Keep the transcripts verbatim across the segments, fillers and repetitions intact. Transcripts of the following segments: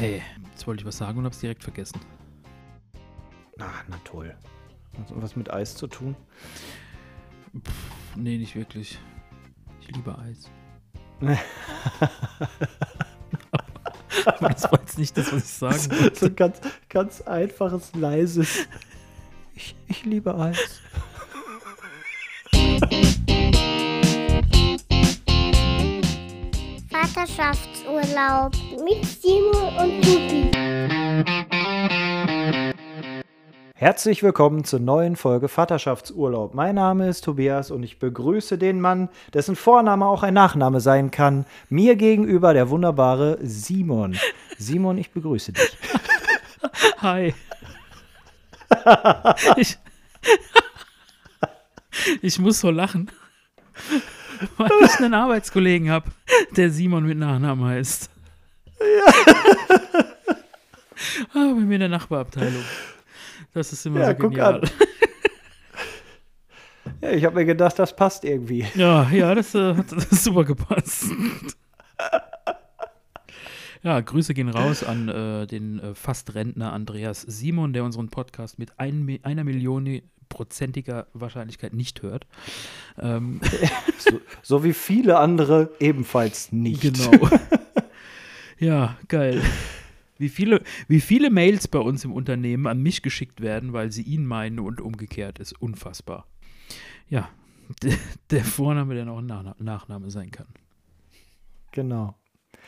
Hey, jetzt wollte ich was sagen und hab's direkt vergessen. Ah, na toll. Hat das was mit Eis zu tun? Pff, nee, nicht wirklich. Ich liebe Eis. Aber das war jetzt nicht das, was ich sagen wollte. So ganz, ganz einfaches, leises. Ich, ich liebe Eis. Vaterschaftsurlaub mit Simon und Tupi. Herzlich willkommen zur neuen Folge Vaterschaftsurlaub. Mein Name ist Tobias und ich begrüße den Mann, dessen Vorname auch ein Nachname sein kann. Mir gegenüber der wunderbare Simon. Simon, ich begrüße dich. Hi. Ich, ich muss so lachen, weil ich einen Arbeitskollegen habe, der Simon mit Nachnamen heißt. Ja. Ah, bei mir in der Nachbarabteilung. Das ist immer Ja, so genial. guck an. Ja, ich habe mir gedacht, das passt irgendwie. Ja, ja, das äh, hat das super gepasst. Ja, Grüße gehen raus an äh, den äh, fast Rentner Andreas Simon, der unseren Podcast mit ein, einer Million prozentiger Wahrscheinlichkeit nicht hört. Ähm. So, so wie viele andere ebenfalls nicht. Genau. Ja, geil. Wie viele, wie viele Mails bei uns im Unternehmen an mich geschickt werden, weil sie ihn meinen und umgekehrt, ist unfassbar. Ja, d- der Vorname, der noch ein Nach- Nachname sein kann. Genau.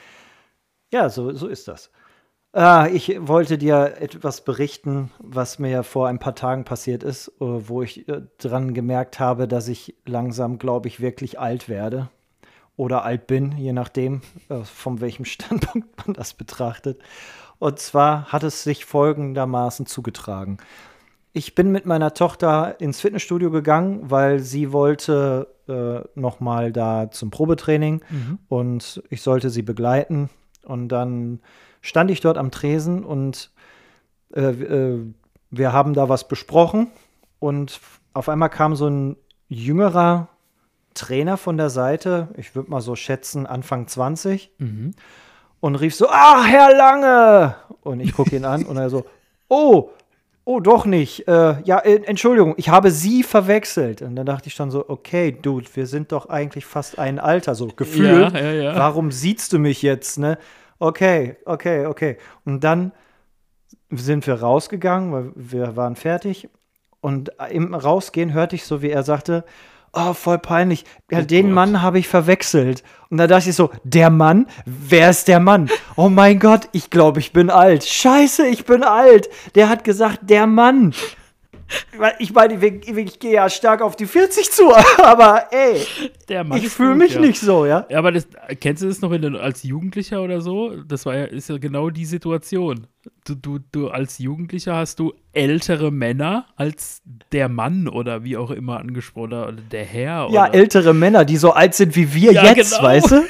Ja, so, so ist das. Ah, ich wollte dir etwas berichten, was mir vor ein paar Tagen passiert ist, äh, wo ich äh, dran gemerkt habe, dass ich langsam, glaube ich, wirklich alt werde. Oder alt bin, je nachdem, äh, von welchem Standpunkt man das betrachtet. Und zwar hat es sich folgendermaßen zugetragen. Ich bin mit meiner Tochter ins Fitnessstudio gegangen, weil sie wollte äh, noch mal da zum Probetraining Mhm. und ich sollte sie begleiten. Und dann stand ich dort am Tresen und äh, äh, wir haben da was besprochen. Und auf einmal kam so ein jüngerer Trainer von der Seite, ich würde mal so schätzen, Anfang zwanzig, Mhm. und rief so, ah, Herr Lange! Und ich gucke ihn an und er so, oh, oh, doch nicht. Äh, ja, äh, Entschuldigung, ich habe Sie verwechselt. Und dann dachte ich schon so, okay, Dude, wir sind doch eigentlich fast ein Alter, so gefühlt. Ja, ja, ja. Warum siehst du mich jetzt, ne? Okay, okay, okay. Und dann sind wir rausgegangen, weil wir waren fertig. Und im Rausgehen hörte ich so, wie er sagte, oh, voll peinlich. Ja, Oh den Gott. Mann habe ich verwechselt. Und da dachte ich so, der Mann? Wer ist der Mann? Oh mein Gott, ich glaube, ich bin alt. Scheiße, ich bin alt. Der hat gesagt, der Mann. Weil Ich meine, ich, ich gehe ja stark auf die vierzig zu, aber ey, Der Mann ich ist fühle gut, mich ja. nicht so, ja? Ja, aber das, kennst du das noch, wenn du als Jugendlicher oder so? Das war ja, ist ja genau die Situation. Du, du, du als Jugendlicher hast du ältere Männer als der Mann oder wie auch immer angesprochen oder der Herr. Ja, oder ältere Männer, die so alt sind wie wir Ja, jetzt, genau. weißt du?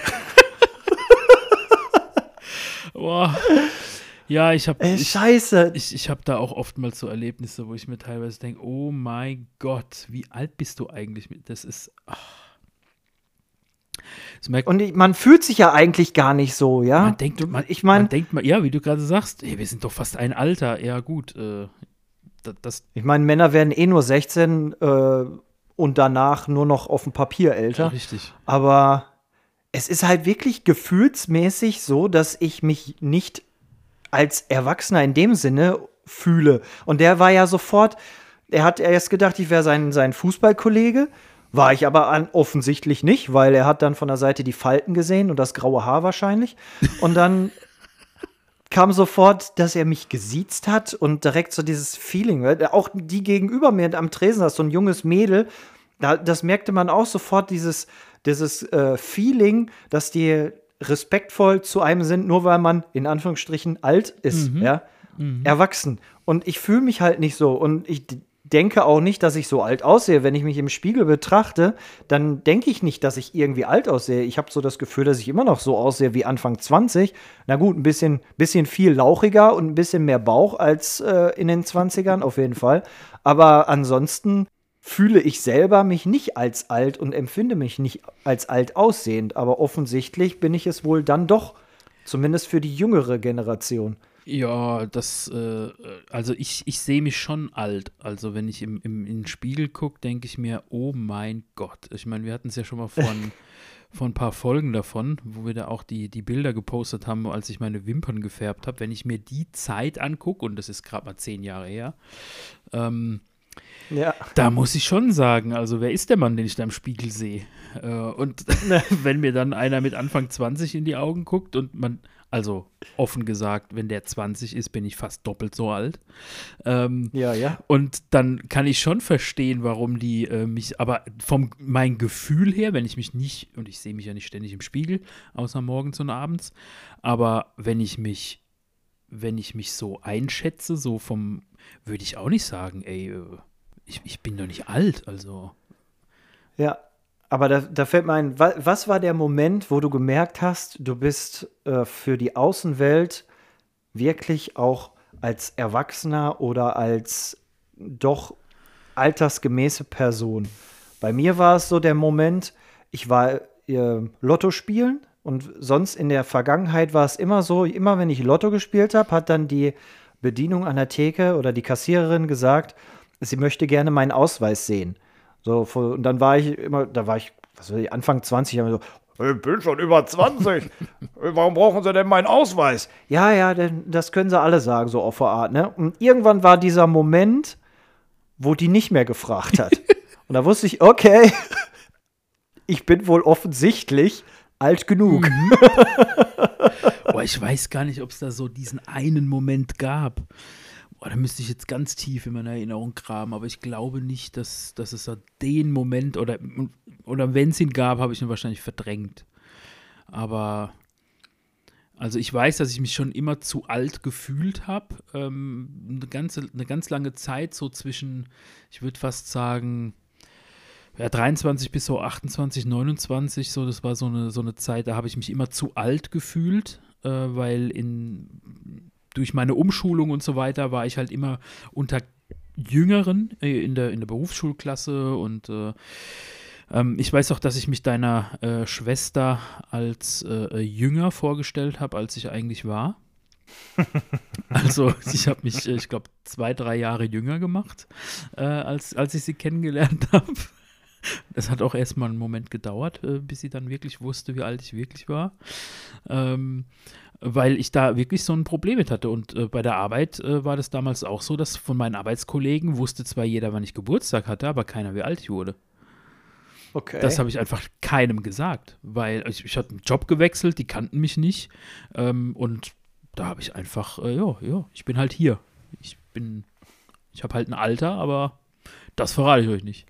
Boah. Ja, ich habe Ey, ich, scheiße. ich, ich hab da auch oftmals so Erlebnisse, wo ich mir teilweise denke, oh mein Gott, wie alt bist du eigentlich? Das ist, ach. Das merkt, Und ich, man fühlt sich ja eigentlich gar nicht so, ja? man denkt, Du- man, ich man meine, denkt mal, ja, wie du gerade sagst, ey, wir sind doch fast ein Alter. Ja, gut, äh, das, das ich meine, Männer werden eh nur sechzehn äh, und danach nur noch auf dem Papier älter. richtig. Aber es ist halt wirklich gefühlsmäßig so, dass ich mich nicht als Erwachsener in dem Sinne fühle. Und der war ja sofort, er hat erst gedacht, ich wäre sein, sein Fußballkollege. War ich aber an, offensichtlich nicht, weil er hat dann von der Seite die Falten gesehen und das graue Haar wahrscheinlich. Und dann kam sofort, dass er mich gesiezt hat und direkt so dieses Feeling. weil Auch die gegenüber mir am Tresen, das ist so ein junges Mädel, da, das merkte man auch sofort, dieses, dieses äh, Feeling, dass die respektvoll zu einem sind, nur weil man in Anführungsstrichen alt ist, Mhm. ja, Mhm. erwachsen. Und ich fühle mich halt nicht so. Und ich d- denke auch nicht, dass ich so alt aussehe. Wenn ich mich im Spiegel betrachte, dann denke ich nicht, dass ich irgendwie alt aussehe. Ich habe so das Gefühl, dass ich immer noch so aussehe wie Anfang zwanzig. Na gut, ein bisschen, bisschen viel lauchiger und ein bisschen mehr Bauch als äh, in den zwanzigern, auf jeden Fall. Aber ansonsten fühle ich selber mich nicht als alt und empfinde mich nicht als alt aussehend. Aber offensichtlich bin ich es wohl dann doch Zumindest für die jüngere Generation. Ja, das, äh, also ich, ich sehe mich schon alt. Also wenn ich im, im, in den Spiegel gucke, denke ich mir, oh mein Gott. Ich meine, wir hatten es ja schon mal von, von ein paar Folgen davon, wo wir da auch die, die Bilder gepostet haben, als ich meine Wimpern gefärbt habe. Wenn ich mir die Zeit angucke, und das ist gerade mal zehn Jahre her, ähm, Ja. da muss ich schon sagen, also wer ist der Mann, den ich da im Spiegel sehe? Äh, und wenn mir dann einer mit Anfang zwanzig in die Augen guckt und man, also offen gesagt, wenn der zwanzig ist, bin ich fast doppelt so alt. Ähm, Ja, ja. Und dann kann ich schon verstehen, warum die äh, mich, aber vom mein Gefühl her, wenn ich mich nicht, und ich sehe mich ja nicht ständig im Spiegel, außer morgens und abends, aber wenn ich mich, wenn ich mich so einschätze, so vom, würde ich auch nicht sagen, ey, äh, ich, ich bin doch nicht alt, also. Ja, aber da, da fällt mir ein, wa, was war der Moment, wo du gemerkt hast, du bist äh, für die Außenwelt wirklich auch als Erwachsener oder als doch altersgemäße Person? Bei mir war es so der Moment, ich war äh, Lotto spielen und sonst in der Vergangenheit war es immer so, immer wenn ich Lotto gespielt habe, hat dann die Bedienung an der Theke oder die Kassiererin gesagt, sie möchte gerne meinen Ausweis sehen. So, und dann war ich immer, da war ich, was weiß ich, Anfang zwanzig, immer so, ich bin schon über zwanzig, warum brauchen Sie denn meinen Ausweis? Ja, ja, denn das können sie alle sagen, so auf der Art, ne? Und irgendwann war dieser Moment, wo die nicht mehr gefragt hat. Und da wusste ich, okay, ich bin wohl offensichtlich alt genug. Mhm. Oh, ich weiß gar nicht, ob es da so diesen einen Moment gab. Oh, da müsste ich jetzt ganz tief in meiner Erinnerung graben, aber ich glaube nicht, dass, dass es da den Moment, oder, oder wenn es ihn gab, habe ich ihn wahrscheinlich verdrängt. Aber, also ich weiß, dass ich mich schon immer zu alt gefühlt habe. Ähm, eine, ganze, eine ganz lange Zeit, so zwischen, ich würde fast sagen, ja, dreiundzwanzig bis so achtundzwanzig, neunundzwanzig, so, das war so eine, so eine Zeit, da habe ich mich immer zu alt gefühlt, äh, weil in durch meine Umschulung und so weiter war ich halt immer unter Jüngeren äh, in der, in der Berufsschulklasse und äh, ähm, ich weiß auch, dass ich mich deiner äh, Schwester als äh, jünger vorgestellt habe, als ich eigentlich war. Also ich habe mich, ich glaube, zwei, drei Jahre jünger gemacht, äh, als, als ich sie kennengelernt habe. Das hat auch erstmal einen Moment gedauert, äh, bis sie dann wirklich wusste, wie alt ich wirklich war. Ähm, weil ich da wirklich so ein Problem mit hatte. Und äh, bei der Arbeit äh, war das damals auch so, dass von meinen Arbeitskollegen wusste zwar jeder, wann ich Geburtstag hatte, aber keiner, wie alt ich wurde. Okay. Das habe ich einfach keinem gesagt, weil ich, ich hatte einen Job gewechselt, die kannten mich nicht. Ähm, und da habe ich einfach, äh, ja, ja, ich bin halt hier. Ich bin, ich habe halt ein Alter, aber das verrate ich euch nicht.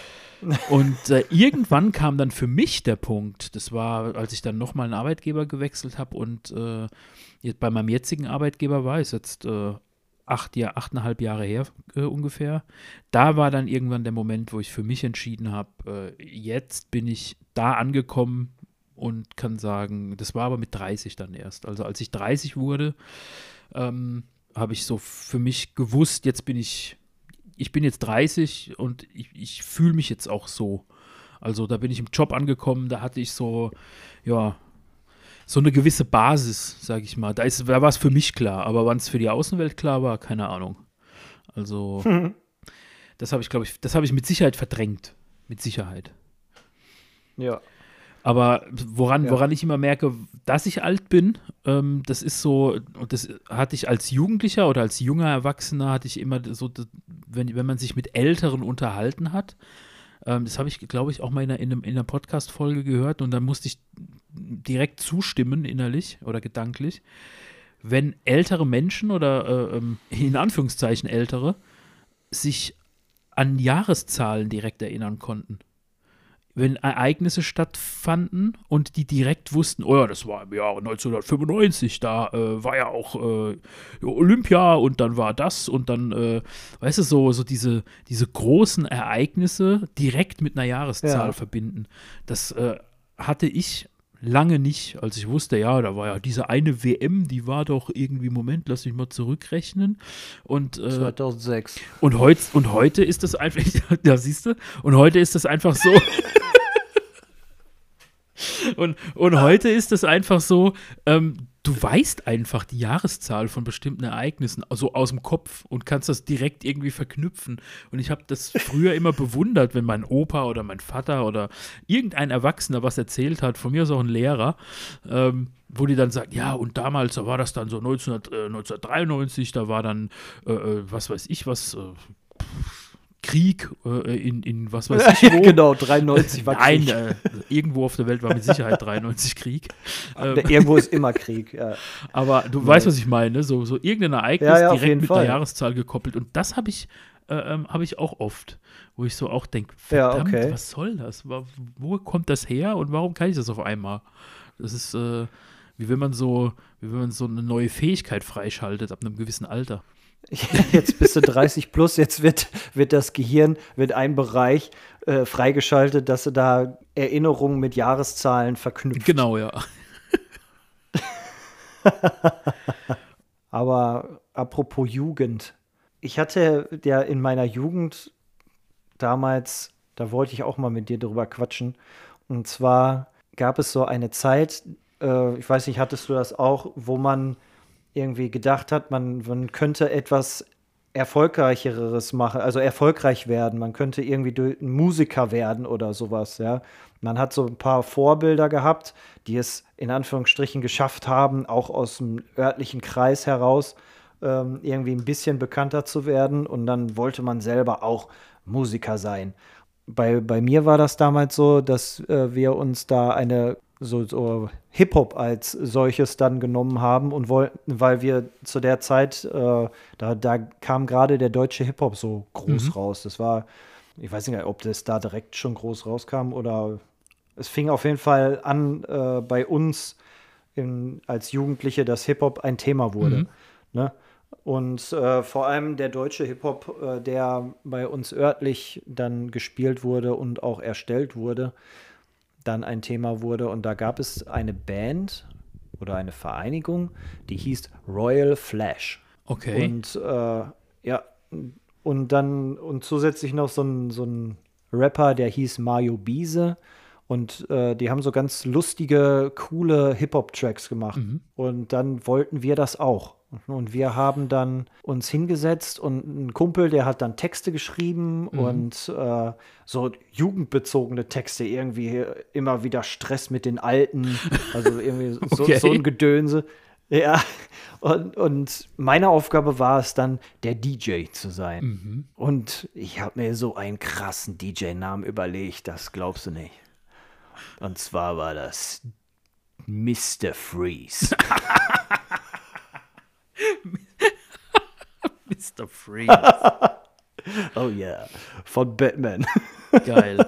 Und äh, irgendwann kam dann für mich der Punkt, das war, als ich dann nochmal einen Arbeitgeber gewechselt habe und äh, jetzt bei meinem jetzigen Arbeitgeber war, ist jetzt äh, acht, Jahr, achteinhalb Jahre her äh, ungefähr, da war dann irgendwann der Moment, wo ich für mich entschieden habe, äh, jetzt bin ich da angekommen und kann sagen, das war aber mit dreißig dann erst. Also als ich dreißig wurde, ähm, habe ich so für mich gewusst, jetzt bin ich Ich bin jetzt dreißig und ich, ich fühle mich jetzt auch so. Also da bin ich im Job angekommen, da hatte ich so, ja, so eine gewisse Basis, sage ich mal. Da, ist, da war es für mich klar, aber wann es für die Außenwelt klar war, keine Ahnung. Also hm. das habe ich, glaube ich, das habe ich mit Sicherheit verdrängt. Mit Sicherheit. Ja. Aber woran, Ja. woran ich immer merke, dass ich alt bin, ähm, das ist so, und das hatte ich als Jugendlicher oder als junger Erwachsener, hatte ich immer so, wenn, wenn man sich mit Älteren unterhalten hat, ähm, das habe ich, glaube ich, auch mal in einer, in einem, in einer Podcast-Folge gehört und da musste ich direkt zustimmen, innerlich oder gedanklich, wenn ältere Menschen oder äh, in Anführungszeichen ältere sich an Jahreszahlen direkt erinnern konnten. Wenn Ereignisse stattfanden und die direkt wussten, oh ja, das war im Jahre neunzehnhundertfünfundneunzig, da äh, war ja auch äh, Olympia und dann war das und dann, äh, weißt du, so, so diese, diese großen Ereignisse direkt mit einer Jahreszahl Ja. verbinden. Das äh, hatte ich lange nicht, als ich wusste, ja, da war ja diese eine W M, die war doch irgendwie, Moment, lass mich mal zurückrechnen. Und, äh, zweitausendsechs. und, heut, und heute ist das einfach, ja, siehst du, und heute ist das einfach so. Und, und heute ist es einfach so, ähm, du weißt einfach die Jahreszahl von bestimmten Ereignissen, also aus dem Kopf und kannst das direkt irgendwie verknüpfen. Und ich habe das früher immer bewundert, wenn mein Opa oder mein Vater oder irgendein Erwachsener was erzählt hat, von mir aus auch ein Lehrer, ähm, wo die dann sagt, ja, und damals, da war das dann so neunzehnhundertdreiundneunzig, da war dann, äh, was weiß ich was, äh, Krieg äh, in, in was weiß ich wo. Genau, dreiundneunzig war Nein, Krieg. äh, irgendwo auf der Welt war mit Sicherheit dreiundneunzig Krieg. Ähm, Irgendwo ist immer Krieg, ja. aber du Nee. weißt, was ich meine, so, so irgendein Ereignis Ja, ja, auf direkt jeden mit Fall. der Jahreszahl gekoppelt. Und das habe ich, äh, ähm, hab ich auch oft, wo ich so auch denke, Ja, verdammt, okay. was soll das? Wo, wo kommt das her und warum kann ich das auf einmal? Das ist, äh, wie wenn man so, wie wenn man so eine neue Fähigkeit freischaltet ab einem gewissen Alter. Jetzt bist du dreißig plus, jetzt wird, wird das Gehirn, wird ein Bereich äh, freigeschaltet, dass du da Erinnerungen mit Jahreszahlen verknüpft. Genau, ja. Aber apropos Jugend. Ich hatte ja in meiner Jugend damals, da wollte ich auch mal mit dir drüber quatschen. Und zwar gab es so eine Zeit, äh, ich weiß nicht, hattest du das auch, wo man irgendwie gedacht hat, man, man könnte etwas Erfolgreicheres machen, also erfolgreich werden. Man könnte irgendwie durch- ein Musiker werden oder sowas, ja. Man hat so ein paar Vorbilder gehabt, die es in Anführungsstrichen geschafft haben, auch aus dem örtlichen Kreis heraus ähm, irgendwie ein bisschen bekannter zu werden. Und dann wollte man selber auch Musiker sein. Bei, bei mir war das damals so, dass äh, wir uns da eine so, so Hip-Hop als solches dann genommen haben und wollten, weil wir zu der Zeit, äh, da, da kam gerade der deutsche Hip-Hop so groß Mhm. raus. Das war, ich weiß nicht, ob das da direkt schon groß rauskam oder es fing auf jeden Fall an äh, bei uns in, als Jugendliche, dass Hip-Hop ein Thema wurde. Mhm. Ne? Und äh, vor allem der deutsche Hip-Hop, äh, der bei uns örtlich dann gespielt wurde und auch erstellt wurde, dann ein Thema wurde. Und da gab es eine Band oder eine Vereinigung, die hieß Royal Flash. Okay. Und äh, ja, und dann und zusätzlich noch so ein, so ein Rapper, der hieß Mario Biese. Und äh, die haben so ganz lustige, coole Hip-Hop-Tracks gemacht. Mhm. Und dann wollten wir das auch. Und wir haben dann uns hingesetzt und ein Kumpel, der hat dann Texte geschrieben Mhm. und äh, so jugendbezogene Texte, irgendwie immer wieder Stress mit den Alten, also irgendwie so, Okay. so ein Gedönse. Ja, und, und meine Aufgabe war es dann, der D J zu sein. Mhm. Und ich habe mir so einen krassen D J-Namen überlegt, das glaubst du nicht. Und zwar war das Mister Freeze. Mister Freeze. Oh yeah, von Batman. Geil.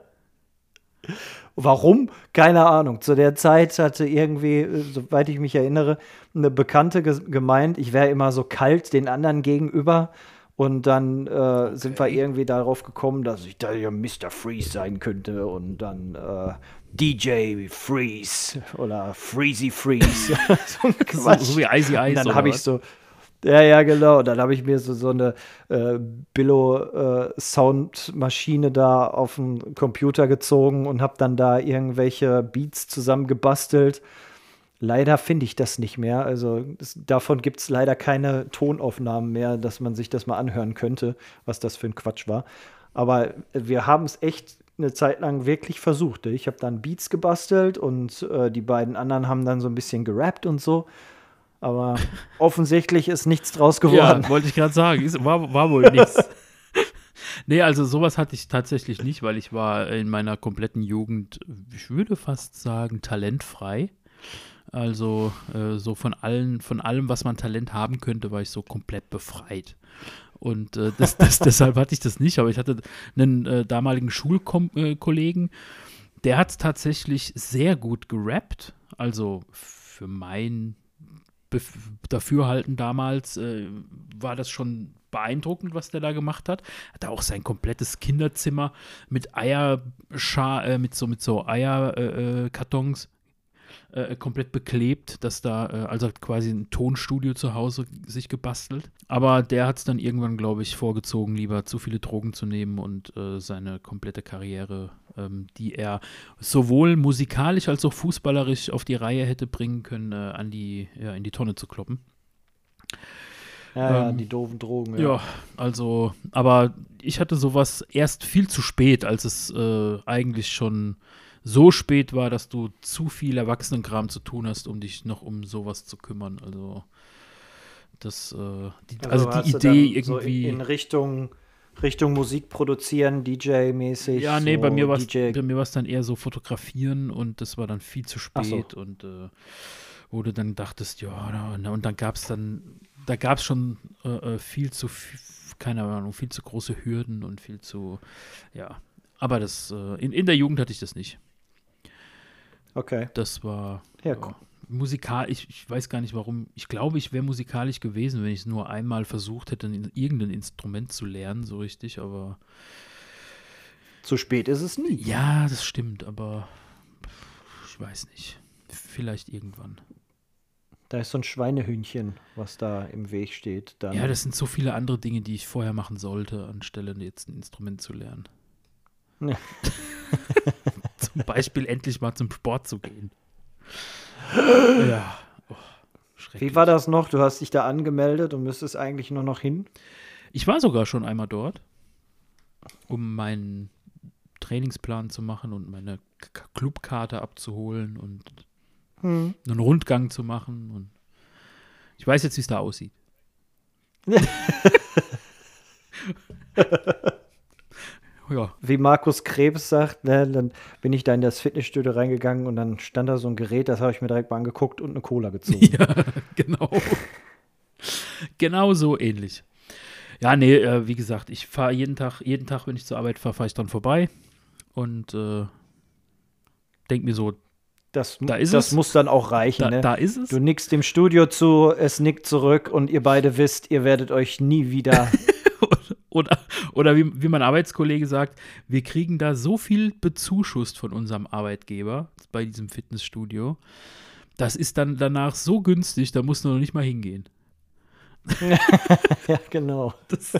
Warum? Keine Ahnung. Zu der Zeit hatte irgendwie, äh, soweit ich mich erinnere, eine Bekannte ges- gemeint, ich wäre immer so kalt den anderen gegenüber. Und dann äh, sind wir irgendwie darauf gekommen, dass ich da ja Mister Freeze sein könnte. Und dann äh, D J Freeze oder Freezy Freeze. so, ein So, Quatsch. so wie Icy Ice. Und dann oder habe ich was? so, ja, ja, genau. Dann habe ich mir so, so eine äh, Billo-Soundmaschine da auf den Computer gezogen und habe dann da irgendwelche Beats zusammengebastelt. Leider finde ich das nicht mehr. Also das, davon gibt es leider keine Tonaufnahmen mehr, dass man sich das mal anhören könnte, was das für ein Quatsch war. Aber wir haben es echt eine Zeit lang wirklich versucht. Ich habe dann Beats gebastelt und äh, die beiden anderen haben dann so ein bisschen gerappt und so. Aber offensichtlich ist nichts draus geworden. Ja, wollte ich gerade sagen. Ist, war, war wohl nichts. Nee, also sowas hatte ich tatsächlich nicht, weil ich war in meiner kompletten Jugend, ich würde fast sagen, talentfrei. Also äh, so von allen, von allem, was man Talent haben könnte, war ich so komplett befreit. Und äh, das, das, deshalb hatte ich das nicht, aber ich hatte einen äh, damaligen Schulkollegen, der hat tatsächlich sehr gut gerappt. Also für mein Bef- Dafürhalten damals äh, war das schon beeindruckend, was der da gemacht hat. Hat er auch sein komplettes Kinderzimmer mit Eierschar, äh, mit so mit so Eierkartons äh, komplett beklebt, dass da, äh, also hat quasi ein Tonstudio zu Hause sich gebastelt. Aber der hat es dann irgendwann, glaube ich, vorgezogen, lieber zu viele Drogen zu nehmen und äh, seine komplette Karriere, ähm, die er sowohl musikalisch als auch fußballerisch auf die Reihe hätte bringen können, äh, an die, ja, in die Tonne zu kloppen. Ja, ja, Ähm, die doofen Drogen. Ja, also, aber ich hatte sowas erst viel zu spät, als es äh, eigentlich schon so spät war, dass du zu viel Erwachsenenkram zu tun hast, um dich noch um sowas zu kümmern. Also, das, äh, die, also, hast die du Idee dann so irgendwie. in, in Richtung, Richtung Musik produzieren, D J-mäßig. Ja, nee, so bei mir war es D J bei mir war's dann eher so fotografieren und das war dann viel zu Ach so. spät und äh, wo du dann dachtest, ja, na, und dann gab es dann, da gab es schon äh, viel zu, f- keine Ahnung, viel zu große Hürden und viel zu, ja, aber das, äh, in, in der Jugend hatte ich das nicht. Okay. Das war Ja, ja, cool. musikalisch, ich, ich weiß gar nicht warum, ich glaube, ich wäre musikalisch gewesen, wenn ich es nur einmal versucht hätte, in, irgendein Instrument zu lernen, so richtig, aber Zu spät ist es nie. ja, das stimmt, aber ich weiß nicht, vielleicht irgendwann. Da ist so ein Schweinehühnchen, was da im Weg steht. Dann. Ja, das sind so viele andere Dinge, die ich vorher machen sollte, anstelle jetzt ein Instrument zu lernen. Ja. Zum Beispiel endlich mal zum Sport zu gehen. Ja, oh, schrecklich. Wie war das noch? Du hast dich da angemeldet und müsstest eigentlich nur noch hin. Ich war sogar schon einmal dort, um meinen Trainingsplan zu machen und meine K- Clubkarte abzuholen und Hm. einen Rundgang zu machen. Und ich weiß jetzt, wie es da aussieht. Ja, Wie Markus Krebs sagt, ne, dann bin ich da in das Fitnessstudio reingegangen und dann stand da so ein Gerät, das habe ich mir direkt mal angeguckt und eine Cola gezogen. ja, genau. Genau so ähnlich. Ja, nee, äh, wie gesagt, ich fahre jeden Tag, jeden Tag, wenn ich zur Arbeit fahre, fahre ich dran vorbei und äh, denke mir so, Das, Da ist das es. muss dann auch reichen. da, ne? da ist es. Du nickst dem Studio zu, es nickt zurück und ihr beide wisst, ihr werdet euch nie wieder. Oder, oder wie, wie mein Arbeitskollege sagt, wir kriegen da so viel bezuschusst von unserem Arbeitgeber bei diesem Fitnessstudio. Das ist dann danach so günstig, da musst du noch nicht mal hingehen. Ja, genau. Das,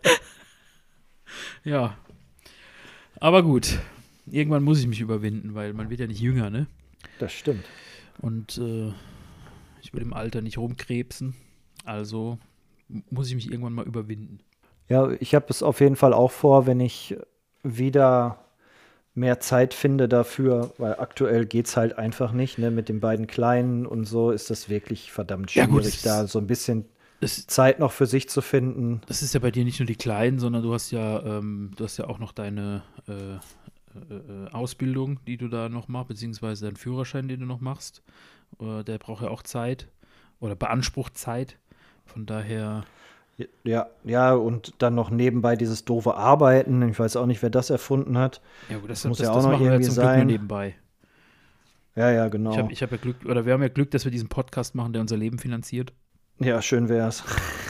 ja. Aber gut. Irgendwann muss ich mich überwinden, weil man wird ja nicht jünger, ne? Das stimmt. Und äh, ich will im Alter nicht rumkrebsen. Also m- muss ich mich irgendwann mal überwinden. Ja, ich habe es auf jeden Fall auch vor, wenn ich wieder mehr Zeit finde dafür, weil aktuell geht es halt einfach nicht, ne? Mit den beiden Kleinen und so ist das wirklich verdammt Ja, schwierig, gut, es- da so ein bisschen Das, Zeit noch für sich zu finden. das ist ja bei dir nicht nur die Kleinen, sondern du hast ja, ähm, du hast ja auch noch deine äh, äh, äh, Ausbildung, die du da noch machst, beziehungsweise deinen Führerschein, den du noch machst. Äh, der braucht ja auch Zeit oder beansprucht Zeit. Von daher, Ja, ja, und dann noch nebenbei dieses doofe Arbeiten. Ich weiß auch nicht, wer das erfunden hat. ja gut, das, Muss das, ja auch das noch machen wir irgendwie zum Glück nur sein. nebenbei. Ja, ja, genau. Ich habe ich hab ja Glück, oder wir haben ja Glück, dass wir diesen Podcast machen, der unser Leben finanziert. Ja, schön wär's.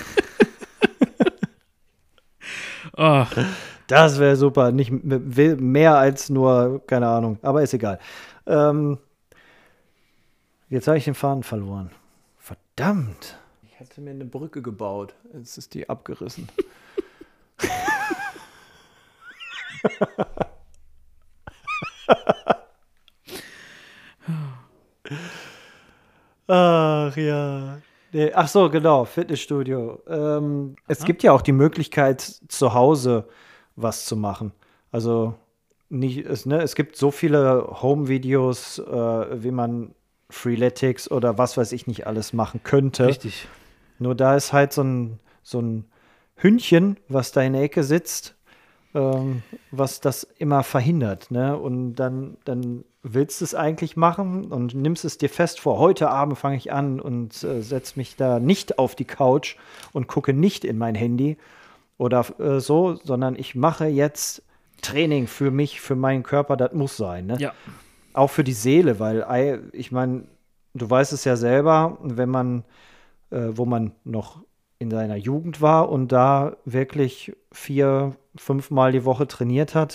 Ah, Das wäre super. Nicht m- will- mehr als nur, keine Ahnung, aber ist egal. Ähm, jetzt habe ich den Faden verloren. Verdammt. Ich hatte mir eine Brücke gebaut. Jetzt ist die abgerissen. Ach ja. Nee, ach so, genau, Fitnessstudio. Ähm, es gibt ja auch die Möglichkeit, zu Hause was zu machen. Also nicht, es, ne, es gibt so viele Home-Videos, äh, wie man Freeletics oder was weiß ich nicht alles machen könnte. richtig. Nur da ist halt so ein, so ein Hündchen, was da in der Ecke sitzt, ähm, was das immer verhindert. Ne? Und dann, dann willst du es eigentlich machen und nimmst es dir fest vor, heute Abend fange ich an und äh, setze mich da nicht auf die Couch und gucke nicht in mein Handy oder äh, so, sondern ich mache jetzt Training für mich, für meinen Körper, das muss sein. Ne? Ja, Auch für die Seele, weil ei, ich meine, du weißt es ja selber, wenn man, äh, wo man noch in seiner Jugend war und da wirklich vier, fünfmal die Woche trainiert hat,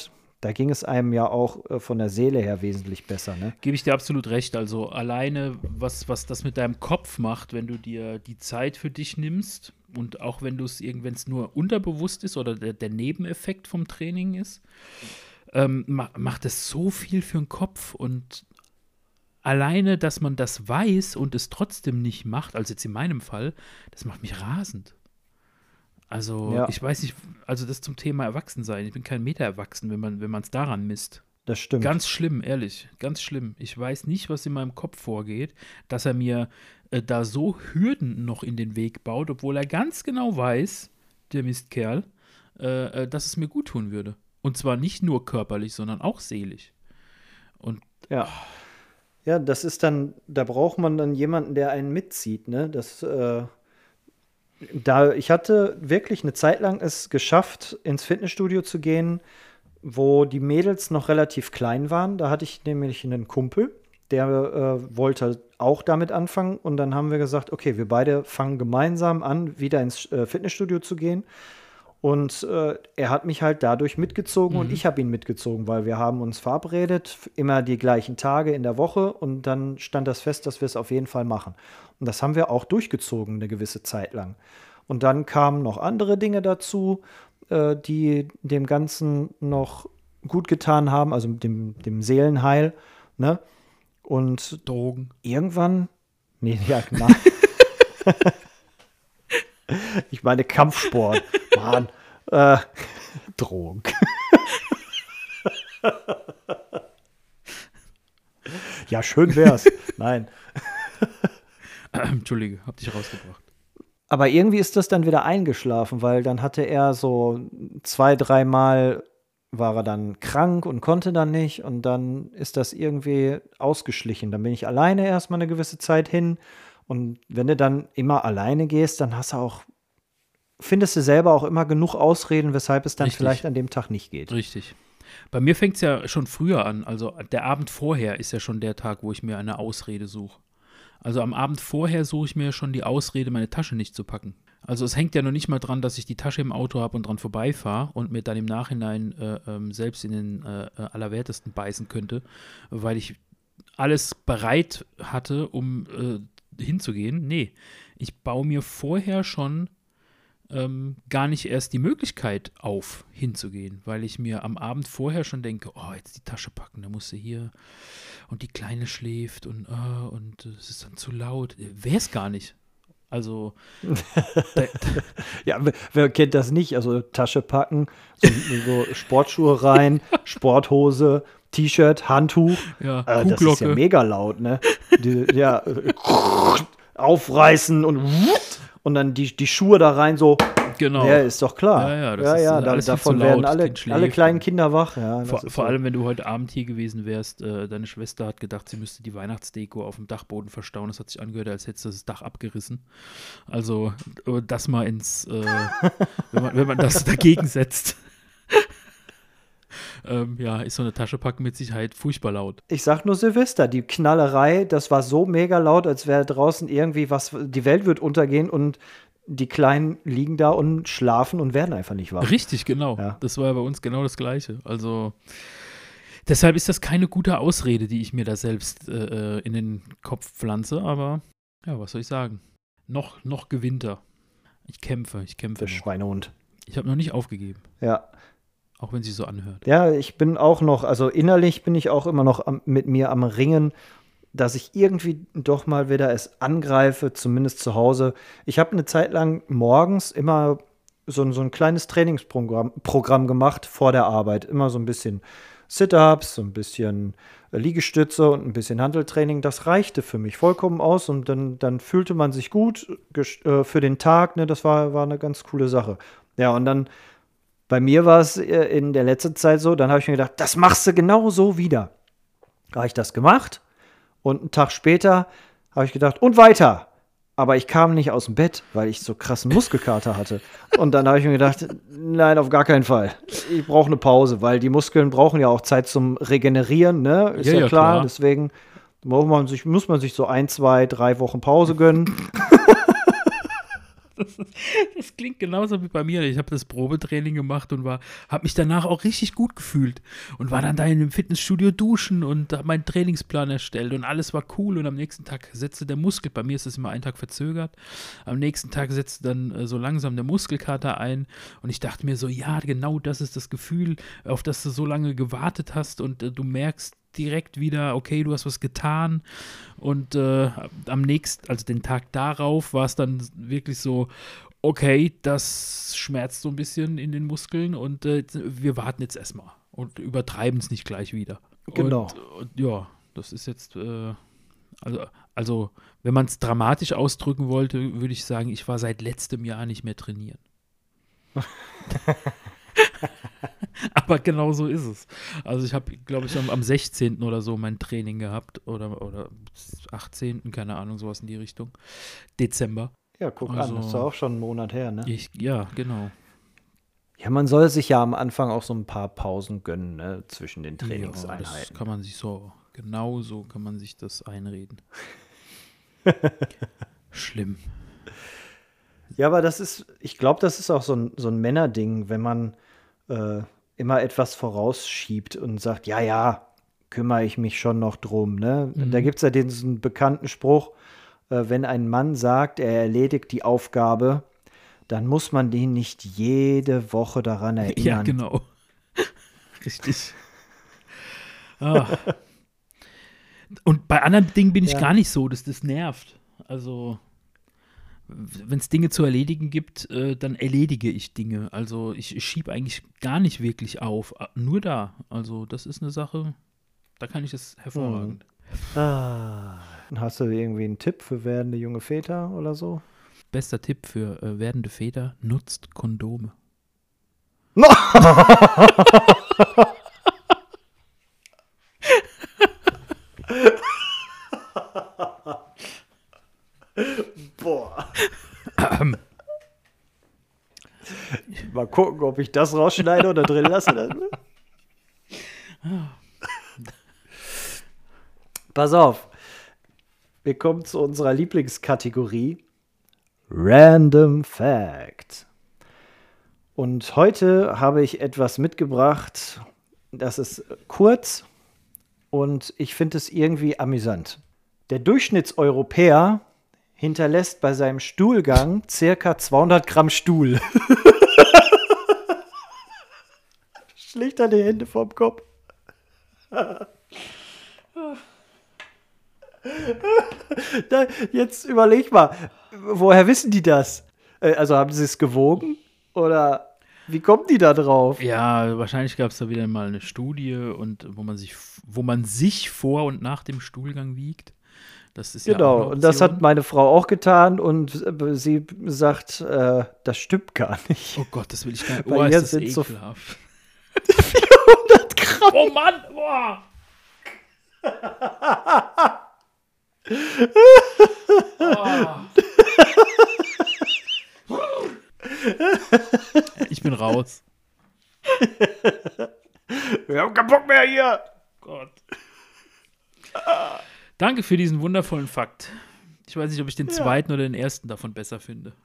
da ging es einem ja auch äh, von der Seele her wesentlich besser, ne? Gebe ich dir absolut recht. Also alleine, was, was das mit deinem Kopf macht, wenn du dir die Zeit für dich nimmst und auch wenn du es wenn es nur unterbewusst ist oder der, der Nebeneffekt vom Training ist, ähm, ma, macht es so viel für den Kopf. Und alleine, dass man das weiß und es trotzdem nicht macht, also jetzt in meinem Fall, das macht mich rasend. Also, Ja. ich weiß nicht, also das zum Thema Erwachsensein. Ich bin kein Meter erwachsen, wenn man wenn man es daran misst. Das stimmt. Ganz schlimm, ehrlich, ganz schlimm. Ich weiß nicht, was in meinem Kopf vorgeht, dass er mir äh, da so Hürden noch in den Weg baut, obwohl er ganz genau weiß, der Mistkerl, äh, äh, dass es mir gut tun würde. Und zwar nicht nur körperlich, sondern auch seelisch. Und Ja. Ja, das ist dann, da braucht man dann jemanden, der einen mitzieht, ne? Das, äh, da, ich hatte wirklich eine Zeit lang es geschafft, ins Fitnessstudio zu gehen, wo die Mädels noch relativ klein waren. Da hatte ich nämlich einen Kumpel, der äh, wollte auch damit anfangen. Und dann haben wir gesagt, okay, wir beide fangen gemeinsam an, wieder ins äh, Fitnessstudio zu gehen. Und äh, er hat mich halt dadurch mitgezogen Mhm. und ich habe ihn mitgezogen, weil wir haben uns verabredet, f- immer die gleichen Tage in der Woche und dann stand das fest, dass wir es auf jeden Fall machen. Und das haben wir auch durchgezogen eine gewisse Zeit lang. Und dann kamen noch andere Dinge dazu, äh, die dem Ganzen noch gut getan haben, also dem, dem Seelenheil, ne? Und Drogen. irgendwann, nee, ja, genau. Ich meine Kampfsport. Mann. Äh, Drogen. Ja, schön wär's. Nein. Entschuldige, hab dich rausgebracht. Aber irgendwie ist das dann wieder eingeschlafen, weil dann hatte er so zwei, dreimal war er dann krank und konnte dann nicht und dann ist das irgendwie ausgeschlichen. Dann bin ich alleine erstmal eine gewisse Zeit hin und wenn du dann immer alleine gehst, dann hast du auch, findest du selber auch immer genug Ausreden, weshalb es dann Richtig. vielleicht an dem Tag nicht geht. Richtig. Bei mir fängt es ja schon früher an. Also der Abend vorher ist ja schon der Tag, wo ich mir eine Ausrede suche. Also am Abend vorher suche ich mir schon die Ausrede, meine Tasche nicht zu packen. Also es hängt ja noch nicht mal dran, dass ich die Tasche im Auto habe und dran vorbeifahre und mir dann im Nachhinein äh, ähm, selbst in den äh, äh, Allerwertesten beißen könnte, weil ich alles bereit hatte, um äh, hinzugehen. Nee, ich baue mir vorher schon ähm, gar nicht erst die Möglichkeit auf, hinzugehen, weil ich mir am Abend vorher schon denke, oh, jetzt die Tasche packen, da musst du hier und die Kleine schläft und oh, und es ist dann zu laut. Wäre es gar nicht. Also, da, Ja, wer, wer kennt das nicht? Also Tasche packen, so, so Sportschuhe rein, Sporthose, T-Shirt, Handtuch. ja, Äh, das ist ja Kuhglocke. mega laut, ne? Die, ja, äh, aufreißen und und dann die, die Schuhe da rein, so. Genau. Ja, ist doch klar. Ja, ja, das ja, ist, ja äh, da, alles viel davon zu werden laut, alle, Kind schläft alle kleinen und- Kinder wach. Ja, das Vor, ist vor so. allem, wenn du heute Abend hier gewesen wärst, äh, deine Schwester hat gedacht, sie müsste die Weihnachtsdeko auf dem Dachboden verstauen. Das hat sich angehört, als hätte sie das Dach abgerissen. Also, äh, das mal ins, äh, wenn, man, wenn man das dagegen setzt. ähm, ja, ist so eine Tasche packen mit Sicherheit furchtbar laut. Ich sag nur Silvester, die Knallerei, das war so mega laut, als wäre draußen irgendwie was, die Welt wird untergehen und die Kleinen liegen da und schlafen und werden einfach nicht wach. Richtig, genau. Ja. Das war ja bei uns genau das Gleiche. Also, deshalb ist das keine gute Ausrede, die ich mir da selbst äh, in den Kopf pflanze, aber ja, was soll ich sagen? Noch, noch gewinnt er. Ich kämpfe, ich kämpfe. Der Noch. Schweinehund. Ich habe noch nicht aufgegeben, Ja. auch wenn sie so anhört. Ja, ich bin auch noch, also innerlich bin ich auch immer noch am, mit mir am Ringen, dass ich irgendwie doch mal wieder es angreife, zumindest zu Hause. Ich habe eine Zeit lang morgens immer so, ein- so ein kleines Trainingsprogramm Programm gemacht vor der Arbeit. Immer so ein bisschen Sit-Ups, so ein bisschen äh, Liegestütze und ein bisschen Hanteltraining. Das reichte für mich vollkommen aus und dann, dann fühlte man sich gut ges- äh, für den Tag. Ne? Das war, war eine ganz coole Sache. Ja, und dann bei mir war es äh, in der letzten Zeit so, dann habe ich mir gedacht, das machst du genau so wieder. Da habe ich das gemacht und einen Tag später habe ich gedacht, und weiter. Aber ich kam nicht aus dem Bett, weil ich so krassen Muskelkater hatte. Und dann habe ich mir gedacht, nein, auf gar keinen Fall. Ich brauche eine Pause, weil die Muskeln brauchen ja auch Zeit zum Regenerieren, ne? Ist Ja, ja, ja, klar. klar. Deswegen muss man, sich, muss man sich so ein, zwei, drei Wochen Pause gönnen. Das klingt genauso wie bei mir. Ich habe das Probetraining gemacht und war, habe mich danach auch richtig gut gefühlt und war dann da in dem Fitnessstudio duschen und habe meinen Trainingsplan erstellt und alles war cool und am nächsten Tag setzte der Muskel, bei mir ist es immer einen Tag verzögert, am nächsten Tag setzte dann äh, so langsam der Muskelkater ein und ich dachte mir so, ja, genau das ist das Gefühl, auf das du so lange gewartet hast und äh, du merkst direkt wieder, okay, du hast was getan und äh, am nächsten, also den Tag darauf war es dann wirklich so, okay, das schmerzt so ein bisschen in den Muskeln und äh, wir warten jetzt erstmal und übertreiben es nicht gleich wieder. Genau. Und, und ja, das ist jetzt, äh, also, also wenn man es dramatisch ausdrücken wollte, würde ich sagen, ich war seit letztem Jahr nicht mehr trainieren. Aber genau so ist es. Also ich habe, glaube ich, am, am sechzehnten oder so mein Training gehabt oder, oder achtzehnten, keine Ahnung, sowas in die Richtung. Dezember. Ja, guck Also, an, das ist auch schon einen Monat her, ne? Ich, ja, genau. Ja, man soll sich ja am Anfang auch so ein paar Pausen gönnen, ne, zwischen den Ja, Trainingseinheiten. das kann man sich so, genau so kann man sich das einreden. Schlimm. Ja, aber das ist, ich glaube, das ist auch so ein, so ein Männerding, wenn man äh, immer etwas vorausschiebt und sagt, ja, ja, kümmere ich mich schon noch drum. Ne? Mhm. Da gibt es ja diesen bekannten Spruch, äh, wenn ein Mann sagt, er erledigt die Aufgabe, dann muss man den nicht jede Woche daran erinnern. Ja, genau. Richtig. Ah. Und bei anderen Dingen bin ich Ja. gar nicht so, dass das nervt. Also, wenn es Dinge zu erledigen gibt, äh, dann erledige ich Dinge. Also, ich, ich schiebe eigentlich gar nicht wirklich auf. äh, Nur da. Also, das ist eine Sache, da kann ich das hervorragend. Ah. Hast du irgendwie einen Tipp für werdende junge Väter oder so? Bester Tipp für äh, werdende Väter: nutzt Kondome. Boah. Mal gucken, ob ich das rausschneide oder drin lasse. Dann. Pass auf. Wir kommen zu unserer Lieblingskategorie Random Fact. Und heute habe ich etwas mitgebracht, das ist kurz und ich finde es irgendwie amüsant. Der Durchschnittseuropäer hinterlässt bei seinem Stuhlgang circa zweihundert Gramm Stuhl. Schlägt er die Hände vorm Kopf. Da, jetzt überleg mal, woher wissen die das? Äh, Also haben sie es gewogen? Oder wie kommen die da drauf? Ja, wahrscheinlich gab es da wieder mal eine Studie und wo man sich, wo man sich vor und nach dem Stuhlgang wiegt. Das ist ja auch Genau, eine und das hat Option. meine Frau auch getan und äh, sie sagt, äh, das stimmt gar nicht. Oh Gott, das will ich gar nicht. Bei Oh, ihr ist das sind so ekelhaft. vierhundert Gramm. Oh Mann, boah. Oh. Ich bin raus. Wir haben keinen Bock mehr hier. Gott. Danke für diesen wundervollen Fakt. Ich weiß nicht, ob ich den zweiten oder den ersten davon besser finde.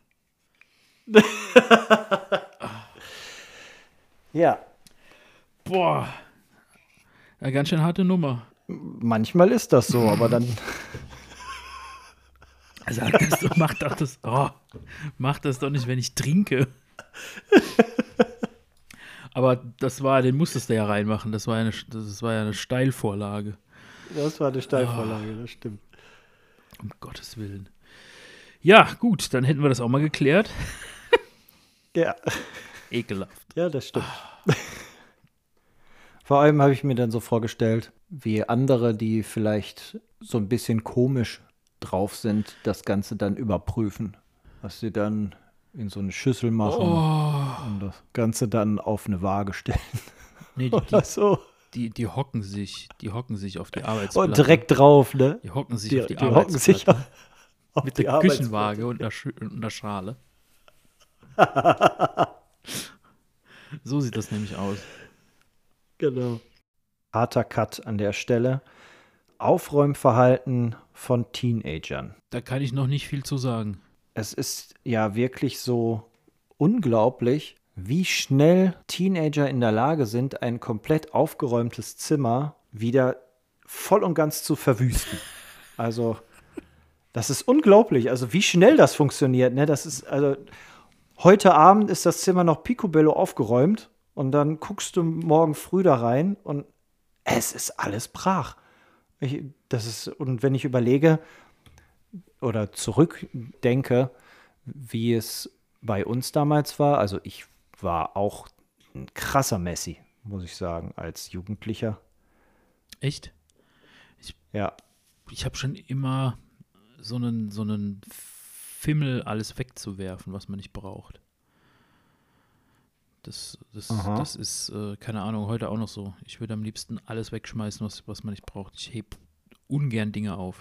Ja, Boah. Ja, ganz schön harte Nummer. manchmal ist das so, aber dann Sag das doch, mach doch das. Oh, mach das doch nicht, wenn ich trinke. Aber das war, den musstest du ja reinmachen. Das war ja eine, das war ja eine Steilvorlage. das war eine Steilvorlage, das stimmt. Um Gottes Willen. Ja, gut, dann hätten wir das auch mal geklärt. Ja, Ekelhaft. ja, das stimmt. Vor allem habe ich mir dann so vorgestellt, wie andere, die vielleicht so ein bisschen komisch drauf sind, das Ganze dann überprüfen. Was sie dann in so eine Schüssel machen und das Ganze dann auf eine Waage stellen. Nee, die, Oder die, so. die, die hocken sich, die hocken sich auf die Und Arbeitsplatte. direkt drauf, ne? Die hocken sich Die, auf die, die hocken sich Arbeitsplatte. auf Mit die der Arbeitsplatte. Küchenwaage und einer, Sch und einer Schale. So sieht das nämlich aus. Genau. Harter Cut an der Stelle. Aufräumverhalten von Teenagern. Da kann ich noch nicht viel zu sagen. es ist ja wirklich so unglaublich, wie schnell Teenager in der Lage sind, ein komplett aufgeräumtes Zimmer wieder voll und ganz zu verwüsten. Also, das ist unglaublich. Also, wie schnell das funktioniert, ne? Das ist, also, heute Abend ist das Zimmer noch picobello aufgeräumt und dann guckst du morgen früh da rein und es ist alles brach. Ich, das ist, und wenn ich überlege oder zurückdenke, wie es bei uns damals war, also ich war auch ein krasser Messi, muss ich sagen, als Jugendlicher. Echt? Ja. Ich habe schon immer so einen, so einen Fimmel, alles wegzuwerfen, was man nicht braucht. Das, das, das ist, äh, keine Ahnung, heute auch noch so. Ich würde am liebsten alles wegschmeißen, was, was man nicht braucht. Ich hebe ungern Dinge auf.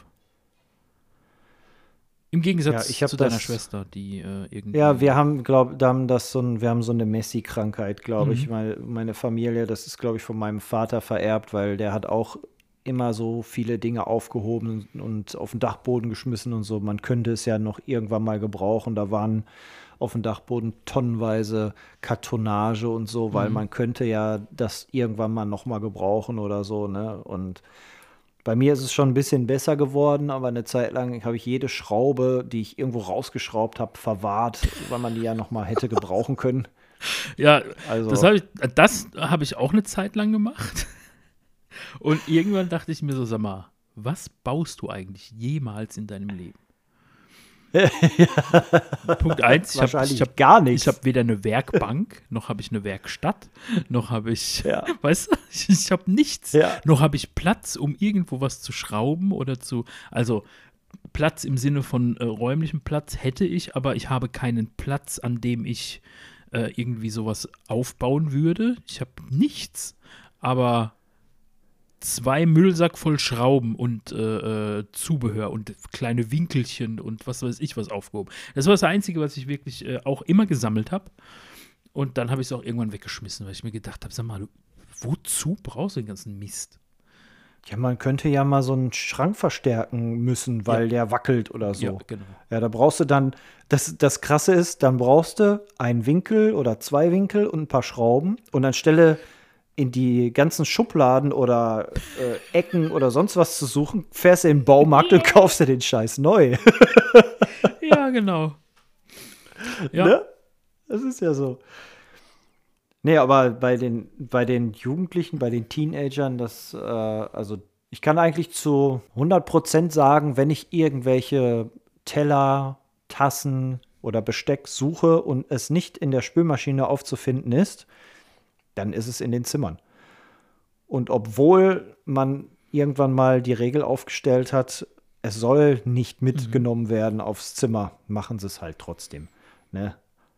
Im Gegensatz ja, ich zu das, deiner Schwester, die äh, irgendwie. Ja, wir haben, glaube da haben das so ein, wir haben so eine Messi-Krankheit, glaube Mhm. ich. Meine, meine Familie, das ist, glaube ich, von meinem Vater vererbt, weil der hat auch immer so viele Dinge aufgehoben und auf den Dachboden geschmissen und so. Man könnte es ja noch irgendwann mal gebrauchen. Da waren auf dem Dachboden tonnenweise Kartonage und so, weil Mhm. man könnte ja das irgendwann mal noch mal gebrauchen oder so, ne? Und bei mir ist es schon ein bisschen besser geworden, aber eine Zeit lang habe ich jede Schraube, die ich irgendwo rausgeschraubt habe, verwahrt, weil man die ja noch mal hätte gebrauchen können. Ja, Also, das habe ich, das hab ich auch eine Zeit lang gemacht. Und irgendwann dachte ich mir so, sag mal, was baust du eigentlich jemals in deinem Leben? Punkt eins, ich habe wahrscheinlich ich hab, gar nichts. ich hab weder eine Werkbank, noch habe ich eine Werkstatt, noch habe ich, Ja. weißt du, ich, ich habe nichts. Ja. Noch habe ich Platz, um irgendwo was zu schrauben oder zu, also Platz im Sinne von äh, räumlichem Platz hätte ich, aber ich habe keinen Platz, an dem ich äh, irgendwie sowas aufbauen würde. Ich habe nichts, aber zwei Müllsack voll Schrauben und äh, äh, Zubehör und kleine Winkelchen und was weiß ich was aufgehoben. Das war das Einzige, was ich wirklich äh, auch immer gesammelt habe. Und dann habe ich es auch irgendwann weggeschmissen, weil ich mir gedacht habe, sag mal, wozu brauchst du den ganzen Mist? Ja, man könnte ja mal so einen Schrank verstärken müssen, weil Ja. der wackelt oder so. Ja, genau. Ja, da brauchst du dann, das, das Krasse ist, dann brauchst du einen Winkel oder zwei Winkel und ein paar Schrauben und anstelle in die ganzen Schubladen oder äh, Ecken oder sonst was zu suchen, fährst du in den Baumarkt und kaufst dir den Scheiß neu. Ja, genau. Ja. Ne? Das ist ja so. Nee, aber bei den, bei den Jugendlichen, bei den Teenagern, das, äh, also ich kann eigentlich zu hundert Prozent sagen, wenn ich irgendwelche Teller, Tassen oder Besteck suche und es nicht in der Spülmaschine aufzufinden ist, dann ist es in den Zimmern. Und obwohl man irgendwann mal die Regel aufgestellt hat, es soll nicht mitgenommen mhm. werden aufs Zimmer, machen sie es halt trotzdem. Ne?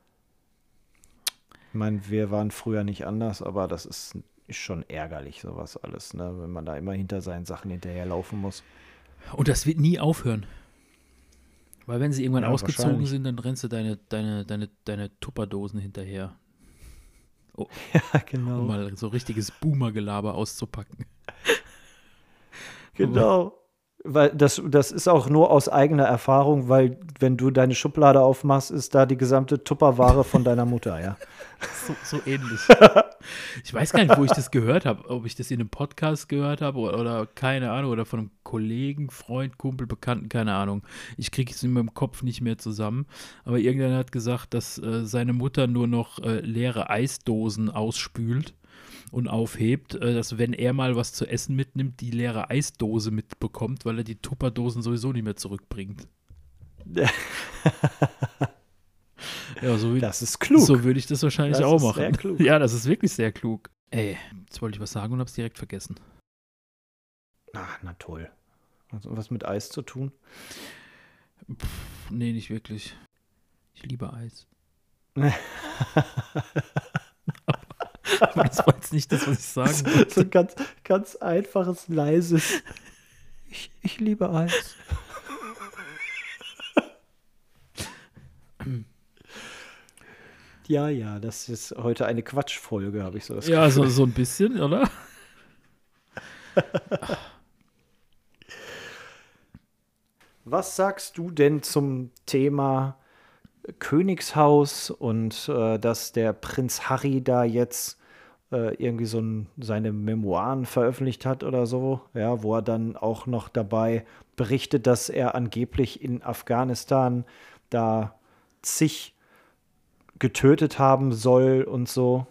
Ich meine, wir waren früher nicht anders, aber das ist, ist schon ärgerlich, sowas alles, ne? Wenn man da immer hinter seinen Sachen hinterherlaufen muss. Und das wird nie aufhören. Weil wenn sie irgendwann Ja, ausgezogen sind, dann rennst du deine, deine, deine, deine Tupperdosen hinterher. Oh, ja, genau. Um mal so richtiges Boomer-Gelaber auszupacken. Genau. Weil das, das ist auch nur aus eigener Erfahrung, weil wenn du deine Schublade aufmachst, ist da die gesamte Tupperware von deiner Mutter, ja. So, so ähnlich. Ich weiß gar nicht, wo ich das gehört habe. Ob ich das in einem Podcast gehört habe oder, oder keine Ahnung, oder von einem Kollegen, Freund, Kumpel, Bekannten, keine Ahnung. Ich kriege es in meinem Kopf nicht mehr zusammen. Aber irgendeiner hat gesagt, dass äh, seine Mutter nur noch äh, leere Eisdosen ausspült und aufhebt, äh, dass wenn er mal was zu essen mitnimmt, die leere Eisdose mitbekommt, weil er die Tupperdosen sowieso nicht mehr zurückbringt. Ja, so wie, das ist klug. So würde ich das wahrscheinlich das auch ist machen. Sehr klug. Ja, das ist wirklich sehr klug. Ey, jetzt wollte ich was sagen und hab's direkt vergessen. Ach, na toll. Hat was mit Eis zu tun? Pff, nee, nicht wirklich. Ich liebe Eis. Aber das war jetzt nicht das, was ich sagen wollte. So ein ganz, ganz einfaches, leises Ich, ich liebe Eis. Ja, ja, das ist heute eine Quatschfolge, habe ich so das Ja, Gefühl. so, so ein bisschen, oder? Was sagst du denn zum Thema Königshaus und äh, dass der Prinz Harry da jetzt äh, irgendwie so ein, seine Memoiren veröffentlicht hat oder so, ja, wo er dann auch noch dabei berichtet, dass er angeblich in Afghanistan da zig getötet haben soll und so.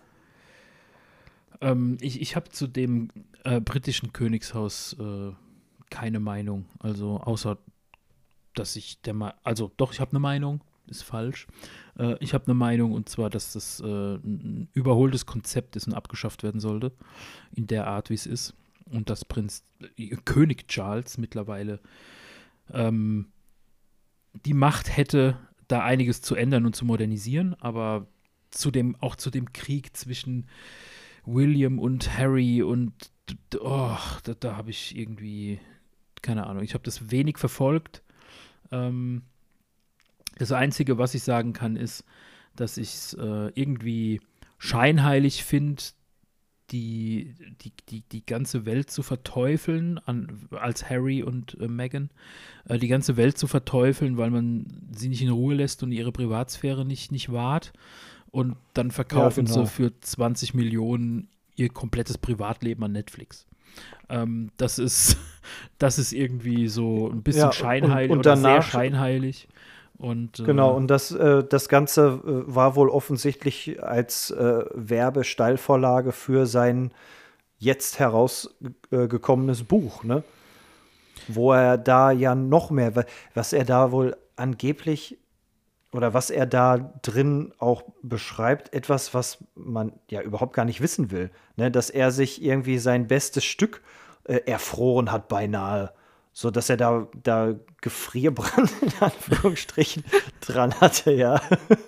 Ähm, ich ich habe zu dem äh, britischen Königshaus äh, keine Meinung. Also außer, dass ich der Ma also doch, ich habe eine Meinung, ist falsch. Äh, ich habe eine Meinung und zwar, dass das äh, ein überholtes Konzept ist und abgeschafft werden sollte, in der Art, wie es ist. Und dass Prinz äh, König Charles mittlerweile ähm, die Macht hätte, da einiges zu ändern und zu modernisieren, aber zu dem, auch zu dem Krieg zwischen William und Harry und oh, da, da habe ich irgendwie, keine Ahnung, ich habe das wenig verfolgt. Ähm, das Einzige, was ich sagen kann, ist, dass ich es äh, irgendwie scheinheilig finde, die, die, die, die ganze Welt zu verteufeln, an, als Harry und äh, Meghan, äh, die ganze Welt zu verteufeln, weil man sie nicht in Ruhe lässt und ihre Privatsphäre nicht, nicht wahrt. Und dann verkaufen Ja, genau. sie für zwanzig Millionen ihr komplettes Privatleben an Netflix. Ähm, das ist, das ist irgendwie so ein bisschen Ja, und- scheinheilig und oder sehr danach- scheinheilig. Und, äh, Genau, und das, äh, das Ganze äh, war wohl offensichtlich als äh, Werbesteilvorlage für sein jetzt herausgekommenes Buch, ne? Wo er da ja noch mehr, wa- was er da wohl angeblich oder was er da drin auch beschreibt, etwas, was man ja überhaupt gar nicht wissen will, ne? Dass er sich irgendwie sein bestes Stück äh, erfroren hat beinahe. So dass er da, da Gefrierbrand in Anführungsstrichen dran hatte, ja.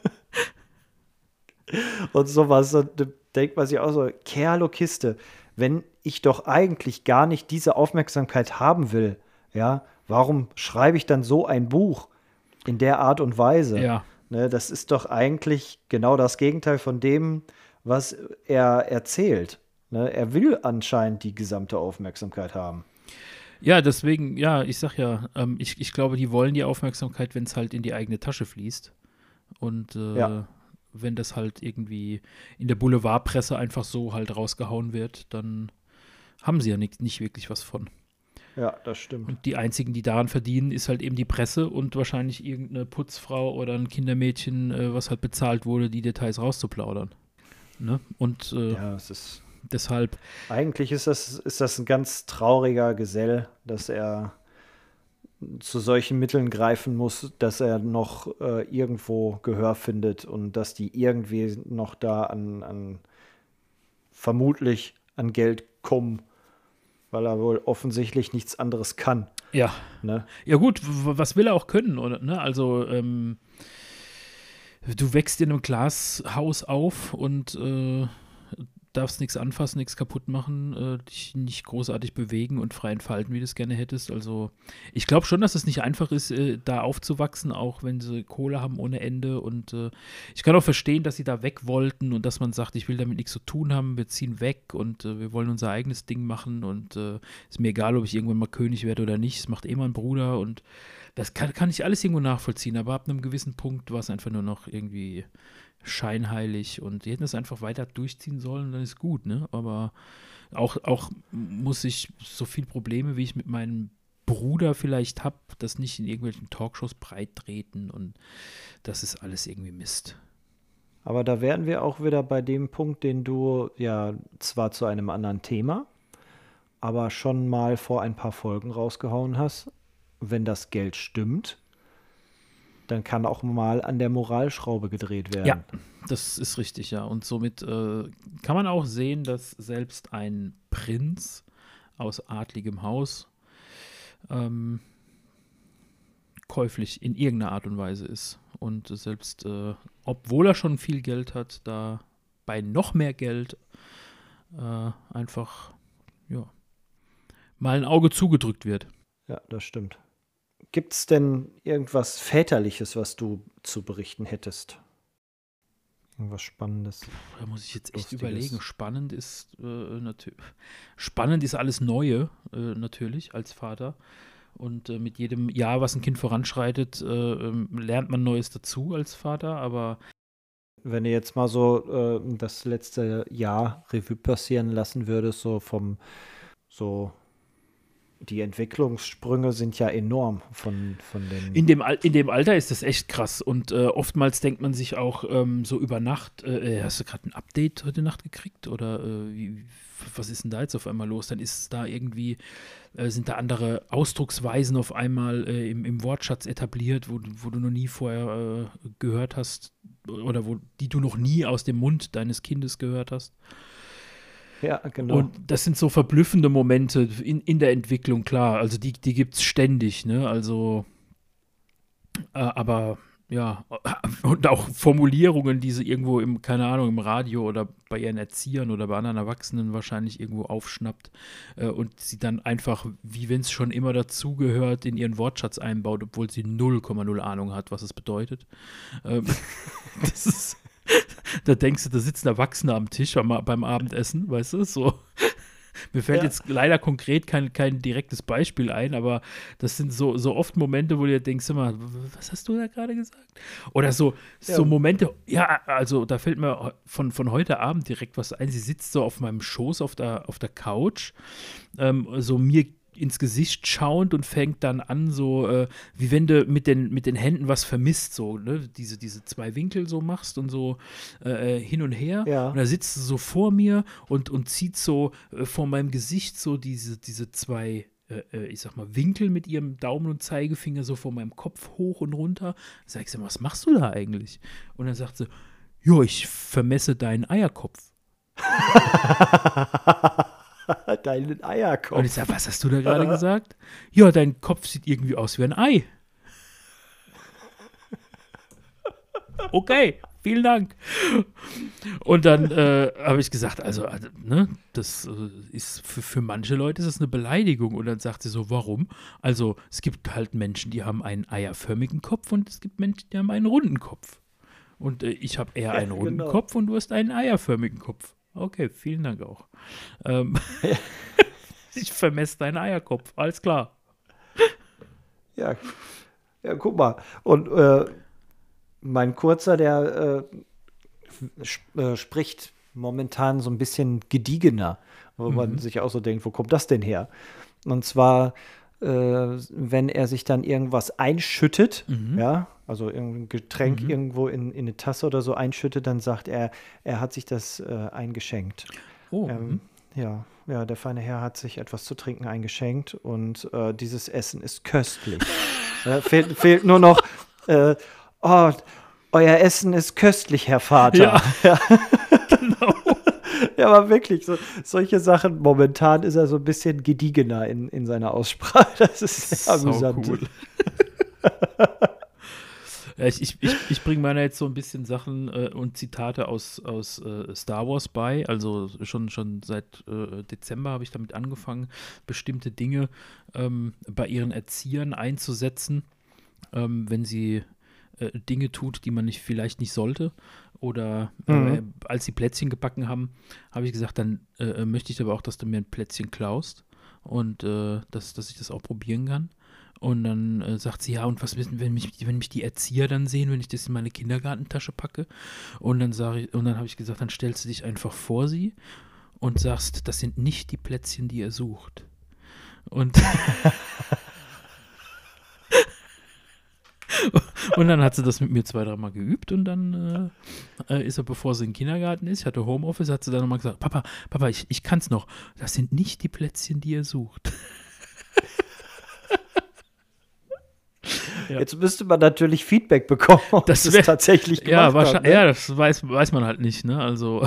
Und sowas. Und da denkt man sich auch so, Kerlo Kiste, wenn ich doch eigentlich gar nicht diese Aufmerksamkeit haben will, ja, warum schreibe ich dann so ein Buch in der Art und Weise? ja. Ne, das ist doch eigentlich genau das Gegenteil von dem, was er erzählt. Ne, er will anscheinend die gesamte Aufmerksamkeit haben. Ja, deswegen, ja, ich sag ja, ähm, ich, ich glaube, die wollen die Aufmerksamkeit, wenn es halt in die eigene Tasche fließt. Und äh, Ja. wenn das halt irgendwie in der Boulevardpresse einfach so halt rausgehauen wird, dann haben sie ja nicht, nicht wirklich was von. Ja, das stimmt. Und die einzigen, die daran verdienen, ist halt eben die Presse und wahrscheinlich irgendeine Putzfrau oder ein Kindermädchen, äh, was halt bezahlt wurde, die Details rauszuplaudern. Ne? Und äh, Ja, es ist. deshalb, Eigentlich ist das, ist das ein ganz trauriger Gesell, dass er zu solchen Mitteln greifen muss, dass er noch äh, irgendwo Gehör findet und dass die irgendwie noch da an, an vermutlich an Geld kommen, weil er wohl offensichtlich nichts anderes kann. ja. Ne? Ja gut, w- was will er auch können, oder? Ne? Also, ähm, du wächst in einem Glashaus auf und äh, darfst nichts anfassen, nichts kaputt machen, äh, dich nicht großartig bewegen und frei entfalten, wie du es gerne hättest. Also ich glaube schon, dass es nicht einfach ist, äh, da aufzuwachsen, auch wenn sie Kohle haben ohne Ende. Und äh, ich kann auch verstehen, dass sie da weg wollten und dass man sagt, ich will damit nichts zu tun haben, wir ziehen weg und äh, wir wollen unser eigenes Ding machen und äh, ist mir egal, ob ich irgendwann mal König werde oder nicht, es macht eh mein Bruder und das kann, kann ich alles irgendwo nachvollziehen, aber ab einem gewissen Punkt war es einfach nur noch irgendwie scheinheilig und die hätten es einfach weiter durchziehen sollen, dann ist gut, ne? Aber auch, auch muss ich so viele Probleme, wie ich mit meinem Bruder vielleicht habe, das nicht in irgendwelchen Talkshows breit treten und das ist alles irgendwie Mist. Aber da wären wir auch wieder bei dem Punkt, den du ja zwar zu einem anderen Thema, aber schon mal vor ein paar Folgen rausgehauen hast. Wenn das Geld stimmt, dann kann auch mal an der Moralschraube gedreht werden. Ja, das ist richtig, ja. Und somit äh, kann man auch sehen, dass selbst ein Prinz aus adligem Haus ähm, käuflich in irgendeiner Art und Weise ist. Und selbst, äh, obwohl er schon viel Geld hat, da bei noch mehr Geld äh, einfach, ja, mal ein Auge zugedrückt wird. Ja, das stimmt. Gibt es denn irgendwas Väterliches, was du zu berichten hättest? Irgendwas Spannendes? Da muss ich jetzt echt Lustiges. überlegen. Spannend ist äh, natürlich. Spannend ist alles Neue, äh, natürlich, als Vater. Und äh, mit jedem Jahr, was ein Kind voranschreitet, äh, ähm, lernt man Neues dazu als Vater, aber Wenn du jetzt mal so äh, das letzte Jahr Revue passieren lassen würdest, so vom, so, die Entwicklungssprünge sind ja enorm von, von den. in dem, Al in dem Alter ist das echt krass. Und äh, oftmals denkt man sich auch ähm, so über Nacht, äh, hast du gerade ein Update heute Nacht gekriegt? Oder äh, wie, was ist denn da jetzt auf einmal los? Dann ist da irgendwie, äh, sind da andere Ausdrucksweisen auf einmal äh, im, im Wortschatz etabliert, wo, du- wo du noch nie vorher äh, gehört hast oder wo, die du noch nie aus dem Mund deines Kindes gehört hast. Ja, genau. Und das sind so verblüffende Momente in, in der Entwicklung, klar. Also die, die gibt es ständig, ne? Also, äh, aber ja, und auch Formulierungen, die sie irgendwo im, keine Ahnung, im Radio oder bei ihren Erziehern oder bei anderen Erwachsenen wahrscheinlich irgendwo aufschnappt äh, und sie dann einfach, wie wenn es schon immer dazugehört, in ihren Wortschatz einbaut, obwohl sie null Komma null Ahnung hat, was es bedeutet. Ähm, das ist, da denkst du, da sitzt ein Erwachsener am Tisch am, beim Abendessen, weißt du, so. Mir fällt Ja. jetzt leider konkret kein, kein direktes Beispiel ein, aber das sind so, so oft Momente, wo du dir denkst, immer, was hast du da gerade gesagt? Oder so, so Ja. Momente, ja, also da fällt mir von, von heute Abend direkt was ein. Sie sitzt so auf meinem Schoß auf der, auf der Couch, ähm, so mir ins Gesicht schauend und fängt dann an, so äh, wie wenn du mit den, mit den Händen was vermisst, so, ne? Diese, diese zwei Winkel so machst und so äh, hin und her. Ja. Und da sitzt sie so vor mir und, und zieht so äh, vor meinem Gesicht so diese, diese zwei, äh, äh, ich sag mal, Winkel mit ihrem Daumen und Zeigefinger so vor meinem Kopf hoch und runter. Sag ich, was machst du da eigentlich? Und dann sagt sie, jo, ich vermesse deinen Eierkopf. Deinen Eierkopf. Und ich sag, was hast du da gerade gesagt? Ja, dein Kopf sieht irgendwie aus wie ein Ei. Okay, vielen Dank. Und dann äh, habe ich gesagt, also, also, ne, das äh, ist für, für manche Leute ist das eine Beleidigung. Und dann sagt sie so, warum? Also, es gibt halt Menschen, die haben einen eierförmigen Kopf und es gibt Menschen, die haben einen runden Kopf. Und äh, ich habe eher einen runden genau. Kopf und du hast einen eierförmigen Kopf. Okay, vielen Dank auch. Ähm, ich vermesse deinen Eierkopf, alles klar. Ja, ja, guck mal. Und äh, mein Kurzer, der äh, sp äh, spricht momentan so ein bisschen gediegener, wo man sich auch so denkt, wo kommt das denn her? Und zwar, äh, wenn er sich dann irgendwas einschüttet, ja, also irgendein Getränk irgendwo in, in eine Tasse oder so einschüttet, dann sagt er, er hat sich das äh, eingeschenkt. Oh, Ähm, ja, ja, der feine Herr hat sich etwas zu trinken eingeschenkt und äh, dieses Essen ist köstlich. äh, fehlt, fehlt nur noch, äh, oh, euer Essen ist köstlich, Herr Vater. Ja, genau. Ja, aber wirklich, so, solche Sachen, momentan ist er so ein bisschen gediegener in, in seiner Aussprache. Das ist sehr Sau amüsant. cool. Ja, ich ich, ich, ich bringe meiner jetzt so ein bisschen Sachen äh, und Zitate aus, aus äh, Star Wars bei. Also schon, schon seit äh, Dezember habe ich damit angefangen, bestimmte Dinge ähm, bei ihren Erziehern einzusetzen, ähm, wenn sie äh, Dinge tut, die man nicht, vielleicht nicht sollte. Oder äh, Mhm. als sie Plätzchen gebacken haben, habe ich gesagt, dann äh, möchte ich aber auch, dass du mir ein Plätzchen klaust und äh, dass, dass ich das auch probieren kann. Und dann äh, sagt sie, ja, und was wissen, wenn mich, wenn mich die Erzieher dann sehen, wenn ich das in meine Kindergartentasche packe? Und dann sage ich, und dann habe ich gesagt, dann stellst du dich einfach vor sie und sagst, das sind nicht die Plätzchen, die er sucht. Und, und dann hat sie das mit mir zwei, dreimal geübt und dann äh, äh, ist er, bevor sie im Kindergarten ist, ich hatte Homeoffice, hat sie dann nochmal gesagt, Papa, Papa, ich, ich kann es noch. Das sind nicht die Plätzchen, die er sucht. Ja. Jetzt müsste man natürlich Feedback bekommen, ob Das das wär- tatsächlich gemacht Ja, hat. wahrscheinlich, Ne? ja, das weiß, weiß man halt nicht, ne? Also.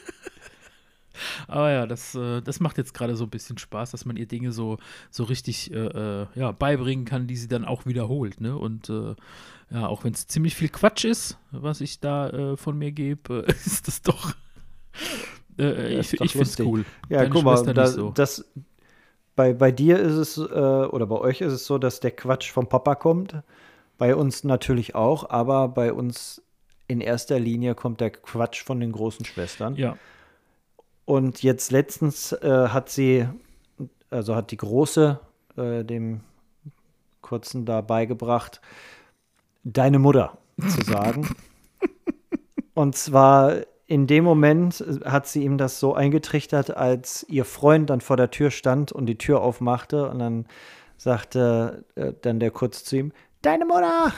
Aber ja, das, äh, das macht jetzt gerade so ein bisschen Spaß, dass man ihr Dinge so, so richtig äh, äh, ja, beibringen kann, die sie dann auch wiederholt, ne? Und äh, ja, auch wenn es ziemlich viel Quatsch ist, was ich da äh, von mir gebe, äh, ist das doch. Äh, Ja, ich ist doch ich finde es lustig. cool. Ja, Deine guck mal, Schwester da, nicht so. das, bei, bei dir ist es, äh, oder bei euch ist es so, dass der Quatsch vom Papa kommt. Bei uns natürlich auch, aber bei uns in erster Linie kommt der Quatsch von den großen Schwestern. Ja. Und jetzt letztens äh, hat sie, also hat die Große äh, dem Kurzen da beigebracht, deine Mutter zu sagen. Und zwar in dem Moment hat sie ihm das so eingetrichtert, als ihr Freund dann vor der Tür stand und die Tür aufmachte. Und dann sagte äh, dann der Kurz zu ihm, deine Mutter!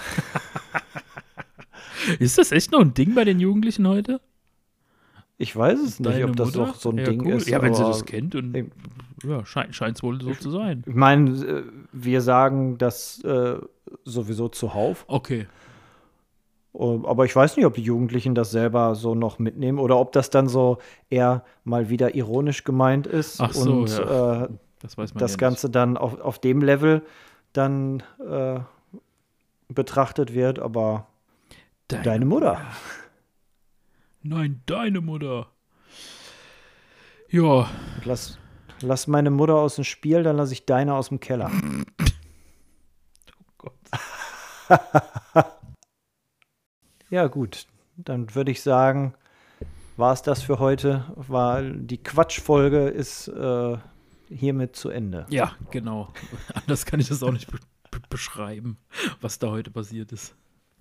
Ist das echt noch ein Ding bei den Jugendlichen heute? Ich weiß es nicht, Deine ob das Mutter? noch so ein Ja, Ding cool. ist. Ja, wenn sie aber das kennt, und ich- ja, scheint es wohl so zu sein. Ich meine, äh, wir sagen das äh, sowieso zuhauf. Okay. Uh, Aber ich weiß nicht, ob die Jugendlichen das selber so noch mitnehmen oder ob das dann so eher mal wieder ironisch gemeint ist Ach so, und ja. äh, Das weiß man das ja Ganze dann auf, auf dem Level dann äh, betrachtet wird. Aber nicht. deine Mutter. Nein, deine Mutter. Ja, Lass, lass meine Mutter aus dem Spiel, dann lasse ich deine aus dem Keller. Gott. Ja, gut. Dann würde ich sagen, war es das für heute. War die Quatschfolge ist äh, hiermit zu Ende. Ja, genau. Anders kann ich das auch nicht be be beschreiben, was da heute passiert ist.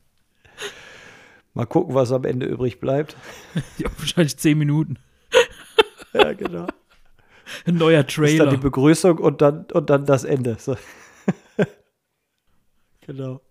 Mal gucken, was am Ende übrig bleibt. Ja, wahrscheinlich zehn Minuten. Ja, genau. Ein neuer Ist dann die Trailer. Begrüßung und dann, und dann das Ende. So. Genau.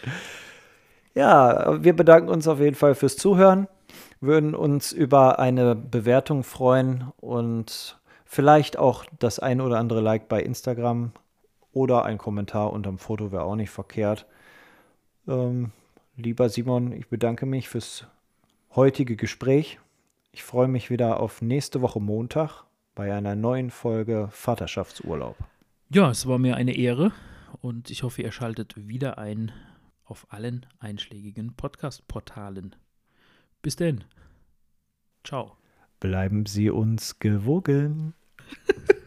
Ja, wir bedanken uns auf jeden Fall fürs Zuhören. Würden uns über eine Bewertung freuen und vielleicht auch das ein oder andere Like bei Instagram oder ein Kommentar unterm Foto wäre auch nicht verkehrt. Ähm, lieber Simon, ich bedanke mich fürs heutige Gespräch. Ich freue mich wieder auf nächste Woche Montag bei einer neuen Folge Vaterschaftsurlaub. Ja, es war mir eine Ehre und ich hoffe, ihr schaltet wieder ein auf allen einschlägigen Podcast-Portalen. Bis denn. Ciao. Bleiben Sie uns gewogen.